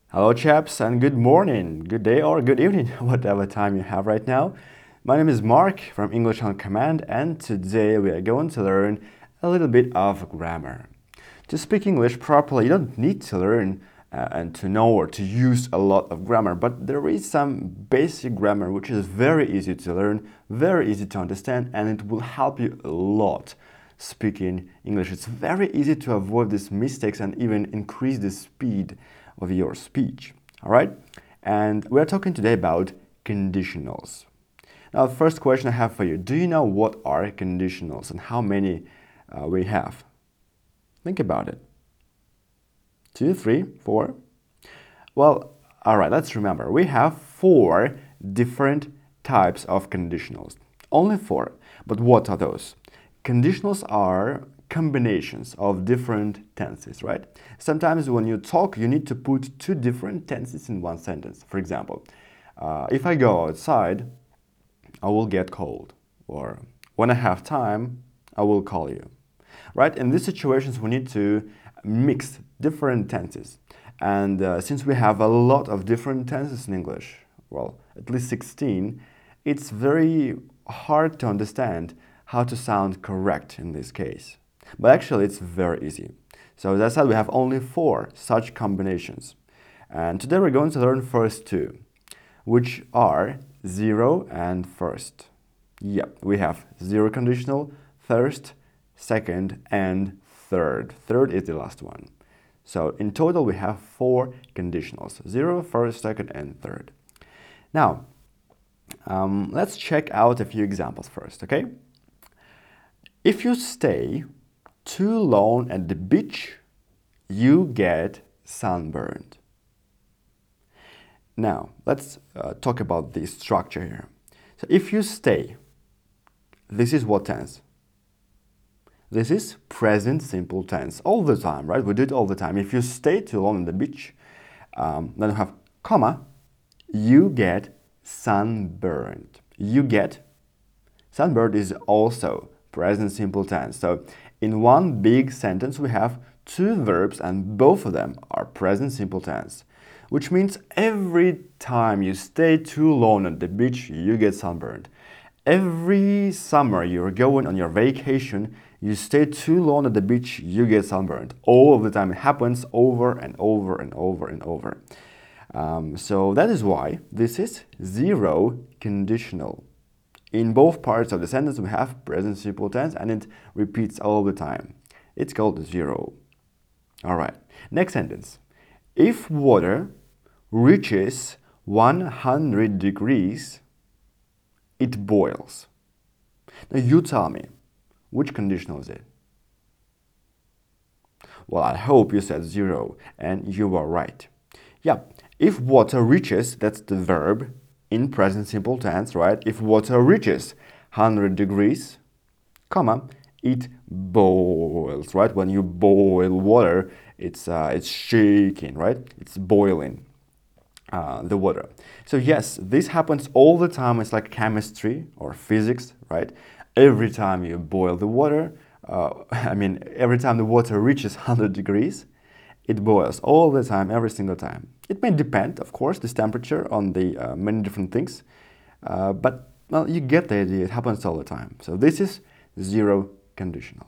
Hello, chaps, and good morning, good day, or good evening, whatever time you have right now. My name is Mark from English on Command, and today we are going to learn a little bit of grammar. To speak English properly, you don't need to learn and to know or to use a lot of grammar, but there is some basic grammar which is very easy to learn, very easy to understand, and it will help you a lot speaking English. It's very easy to avoid these mistakes and even increase the speed of your speech. All right? And we're talking today about conditionals. Now, the first question I have for you, do you know what are conditionals and how many we have? Think about it. 2, 3, 4. Well, all right, let's remember. We have 4 different types of conditionals. Only 4. But what are those? Conditionals are combinations of different tenses, right? Sometimes when you talk, you need to put 2 different tenses in one sentence. For example, if I go outside, I will get cold. Or when I have time, I will call you. Right? In these situations, we need to mix different tenses. And since we have a lot of different tenses in English, well, at least 16, it's very hard to understand how to sound correct in this case. But actually, it's very easy. So as I said, we have only 4 such combinations. And today we're going to learn first 2, which are zero and first. Yep, we have zero conditional, first, second, and third. Third is the last one. So in total, we have 4 conditionals: zero, first, second, and third. Now, let's check out a few examples first, okay? If you stay too long at the beach, you get sunburned. Now, let's talk about the structure here. So if you stay, this is what tense? This is present simple tense all the time, right? We do it all the time. If you stay too long on the beach, then you have comma, you get sunburned. You get sunburned is also present simple tense. So in one big sentence, we have 2 verbs and both of them are present simple tense, which means every time you stay too long at the beach, you get sunburned. Every summer you're going on your vacation, you stay too long at the beach, you get sunburned. All of the time. It happens over and over and over and over. So that is why this is zero conditional. In both parts of the sentence, we have present simple tense and it repeats all the time. It's called zero. All right. Next sentence. If water reaches 100 degrees, it boils. Now you tell me, which conditional is it? Well, I hope you said zero, and you are right. Yeah, if water reaches, that's the verb in present simple tense, right? If water reaches 100 degrees, comma, it boils, right? When you boil water, it's shaking, right? It's boiling. The water. So yes, this happens all the time. It's like chemistry or physics, right? Every time you boil the water, every time the water reaches 100 degrees, it boils all the time, every single time. It may depend, of course, this temperature on the many different things, but well, you get the idea. It happens all the time. So this is zero conditional.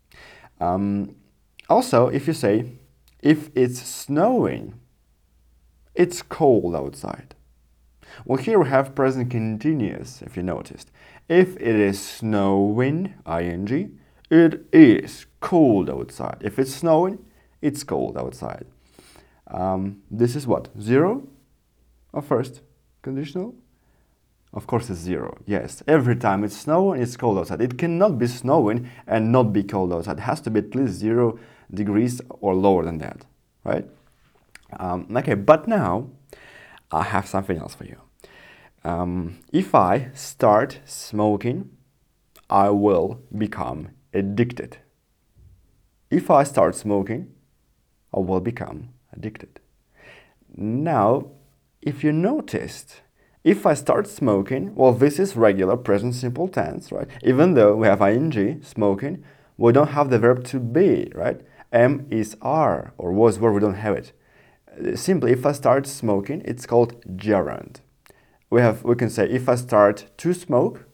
Also, if you say, if it's snowing, it's cold outside. Well, here we have present continuous, if you noticed. If it is snowing, ing, it is cold outside. If it's snowing, it's cold outside. This is what? Zero or first conditional? Of course it's zero. Yes, every time it's snowing, it's cold outside. It cannot be snowing and not be cold outside. It has to be at least 0 degrees or lower than that, right? Okay, but now I have something else for you. If I start smoking, I will become addicted. If I start smoking, I will become addicted. Now, if you noticed, if I start smoking, well, this is regular present simple tense, right? Even though we have ing, smoking, we don't have the verb to be, right? M is R, or was where we don't have it. Simply, if I start smoking, it's called gerund. We can say if I start to smoke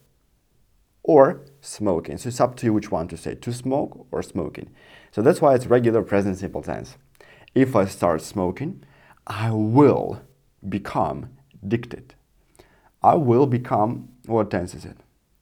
or smoking. So it's up to you which one to say, to smoke or smoking. So that's why it's regular present simple tense. If I start smoking, I will become addicted. I will become, what tense is it?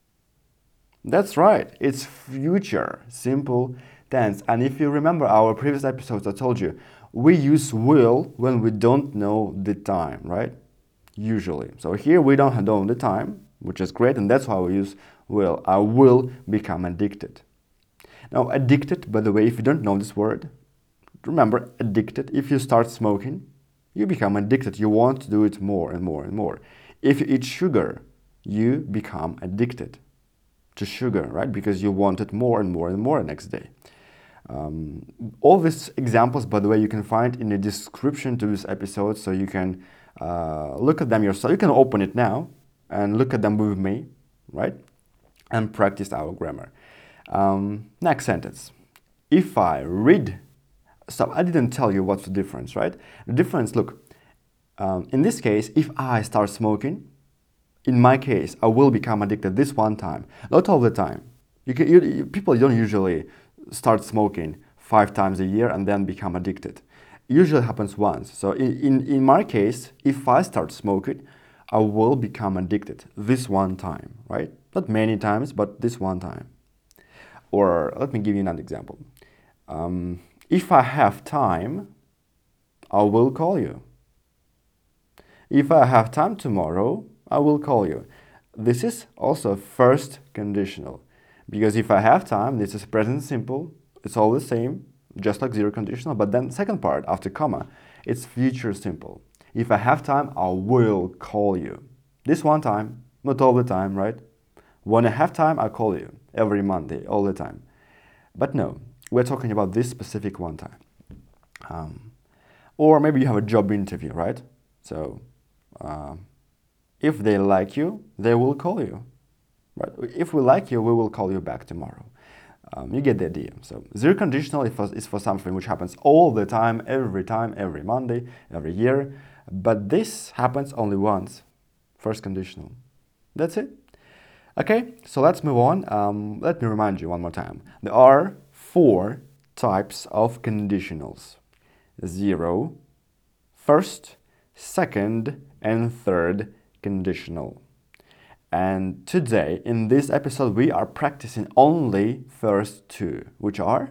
That's right, it's future simple tense. And if you remember our previous episodes, I told you, we use will when we don't know the time, right? Usually. So here we don't know the time, which is great, and that's why we use will. I will become addicted. Now, addicted, by the way, if you don't know this word, remember, addicted, if you start smoking, you become addicted. You want to do it more and more and more. If you eat sugar, you become addicted to sugar, right? Because you want it more and more and more the next day. All these examples, by the way, you can find in the description to this episode, so you can look at them yourself. You can open it now and look at them with me, right? And practice our grammar. Next sentence. If I read, so I didn't tell you what's the difference, right? The difference, look, in this case, if I start smoking, in my case, I will become addicted this one time, not all the time. People don't usually start smoking 5 times a year and then become addicted. It usually happens once. So in my case, if I start smoking, I will become addicted this one time, right? Not many times, but this one time. Or let me give you another example. If I have time, I will call you. If I have time tomorrow, I will call you. This is also first conditional. Because if I have time, this is present simple. It's all the same, just like zero conditional. But then second part, after comma, it's future simple. If I have time, I will call you. This one time, not all the time, right? When I have time, I call you. Every Monday, all the time. But no, we're talking about this specific one time. Or maybe you have a job interview, right? So if they like you, they will call you. Right? If we like you, we will call you back tomorrow. You get the idea. So zero conditional is for something which happens all the time, every Monday, every year. But this happens only once. First conditional. That's it. Okay, so let's move on. Let me remind you one more time. There are 4 types of conditionals. 0, first, second, and third conditional. And today, in this episode, we are practicing only first 2, which are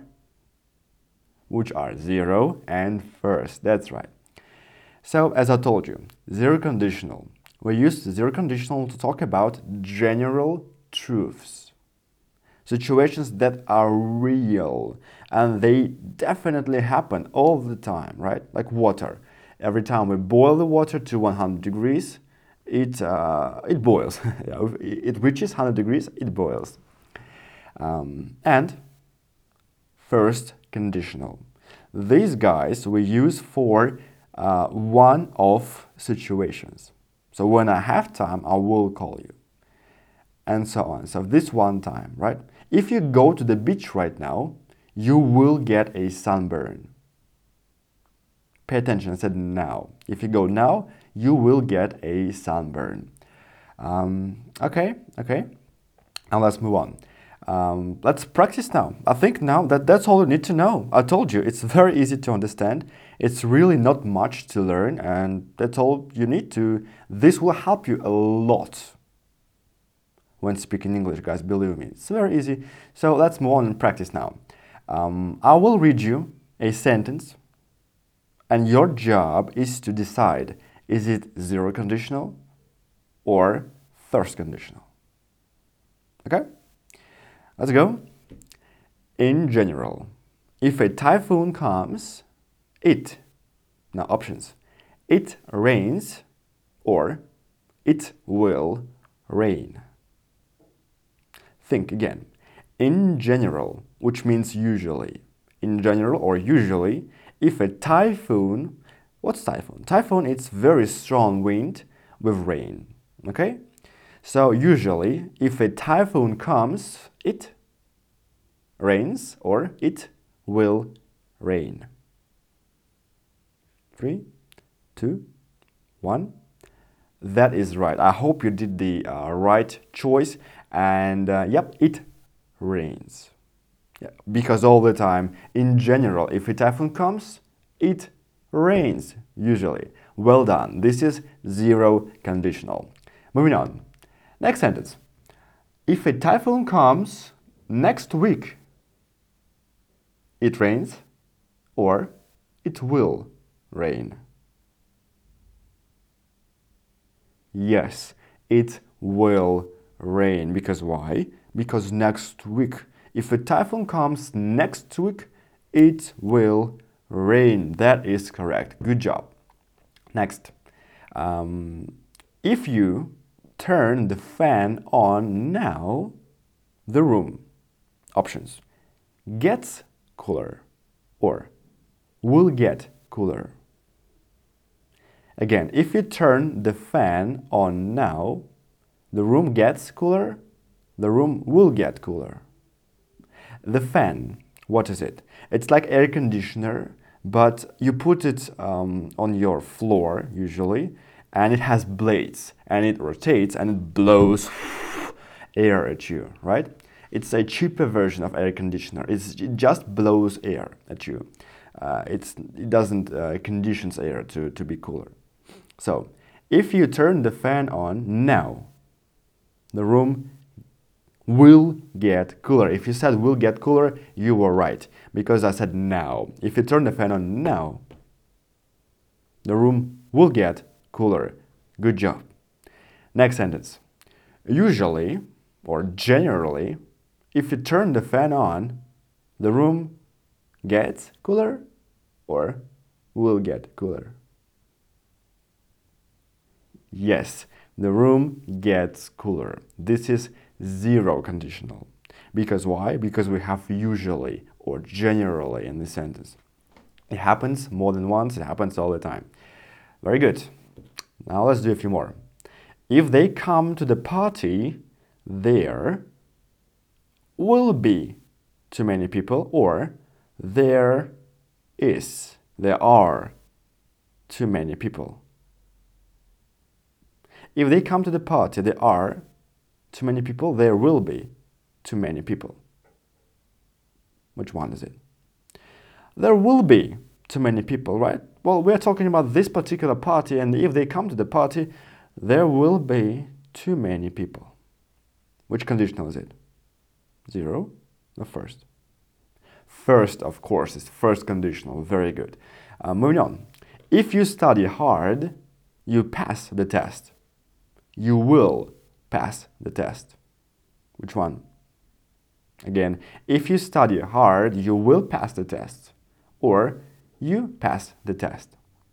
0 and first. That's right. So, as I told you, zero conditional. We use zero conditional to talk about general truths, situations that are real, and they definitely happen all the time, right? Like water. Every time we boil the water to 100 degrees, it boils. It reaches 100 degrees, it boils. And first conditional. These guys we use for one-off situations. So when I have time, I will call you. And so on. So this one time, right? If you go to the beach right now, you will get a sunburn. Pay attention, I said now. If you go now, you will get a sunburn. Okay. Now let's move on. Let's practice now. I think now that's all you need to know. I told you, it's very easy to understand. It's really not much to learn, and that's all you need to. This will help you a lot when speaking English, guys, believe me. It's very easy. So let's move on and practice now. I will read you a sentence, and your job is to decide, is it zero conditional or first conditional? Okay? Let's go. In general, if a typhoon comes, now options, it rains or it will rain. Think again. In general, which means usually. In general or usually, if a typhoon, what's typhoon? Typhoon, it's very strong wind with rain. Okay? So usually, if a typhoon comes, it rains or it will rain. 3, 2, 1. That is right. I hope you did the right choice. And yep, it rains. Yeah, because all the time, in general, if a typhoon comes, it rains, usually. Well done. This is zero conditional. Moving on. Next sentence. If a typhoon comes next week, it rains or it will rain. Yes, it will rain. Because why? Because next week. If a typhoon comes next week, it will rain. That is correct. Good job. Next. If you turn the fan on now, the room. Options. Gets cooler or will get cooler. Again, if you turn the fan on now, the room gets cooler, the room will get cooler. The fan, what is it? It's like air conditioner, but you put it on your floor usually, and it has blades, and it rotates, and it blows air at you, right? It's a cheaper version of air conditioner. It just blows air at you. It doesn't conditions air to be cooler. So, if you turn the fan on now, the room will get cooler. If you said will get cooler, you were right, because I said now. If you turn the fan on now, the room will get cooler. Good job. Next sentence. Usually, or generally, if you turn the fan on, the room gets cooler or will get cooler. Yes, the room gets cooler. This is zero conditional. Because why? Because we have usually or generally in this sentence. It happens more than once, it happens all the time. Very good. Now let's do a few more. If they come to the party, there will be too many people, or there are too many people. If they come to the party, there are too many people, there will be too many people. Which one is it? There will be too many people, right? Well, we're talking about this particular party, and if they come to the party, there will be too many people. Which conditional is it? Zero or first? First, of course, is first conditional. Very good. Moving on. If you study hard, you pass the test. You will pass the test. Which one? Again, if you study hard, you will pass the test. Or you pass the test.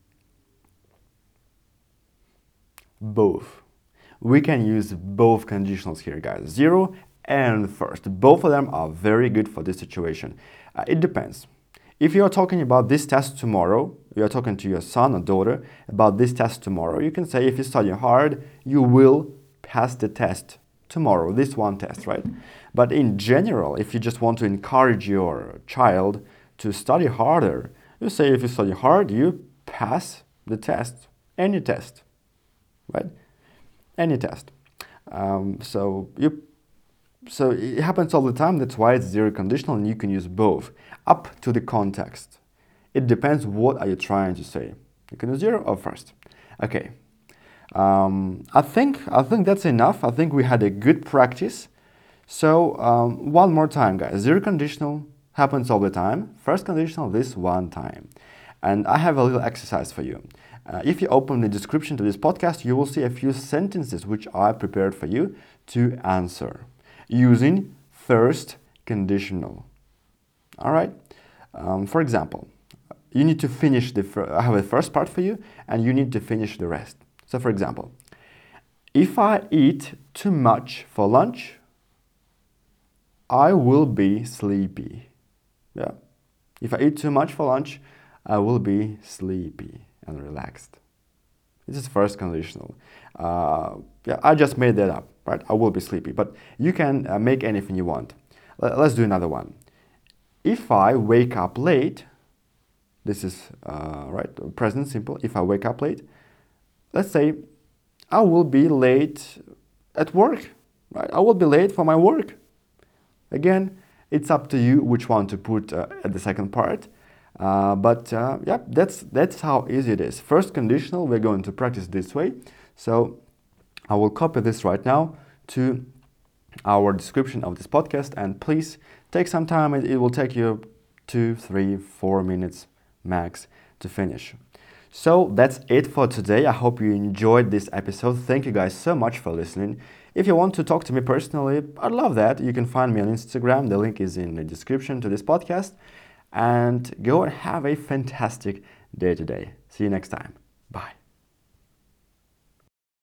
Both. We can use both conditionals here, guys. Zero and first. Both of them are very good for this situation. It depends. If you are talking about this test tomorrow, you are talking to your son or daughter about this test tomorrow, you can say if you study hard, you will pass the test tomorrow, this one test, right? But in general, if you just want to encourage your child to study harder, you say if you study hard, you pass the test, any test, right? Any test. So it happens all the time. That's why it's zero conditional, and you can use both up to the context. It depends what are you trying to say. You can use zero or first. Okay. I think that's enough. I think we had a good practice. So one more time, guys. Zero conditional happens all the time. First conditional this one time. And I have a little exercise for you. If you open the description to this podcast, you will see a few sentences which I prepared for you to answer using first conditional. All right. For example, you need to finish I have a first part for you, and you need to finish the rest. So, for example, if I eat too much for lunch, I will be sleepy. Yeah. If I eat too much for lunch, I will be sleepy and relaxed. This is first conditional. Yeah, I just made that up, right? I will be sleepy, but you can make anything you want. Let's do another one. If I wake up late, This is right, present simple. If I wake up late, let's say I will be late at work, right? I will be late for my work. Again, it's up to you which one to put at the second part. Yeah, that's how easy it is. First conditional, we're going to practice this way. So I will copy this right now to our description of this podcast, and please take some time. It will take you 2, 3, 4 minutes max to finish. So that's it for today. I hope you enjoyed this episode. Thank you guys so much for listening. If you want to talk to me personally, I'd love that. You can find me on Instagram. The link is in the description to this podcast. And go and have a fantastic day today. See you next time. Bye.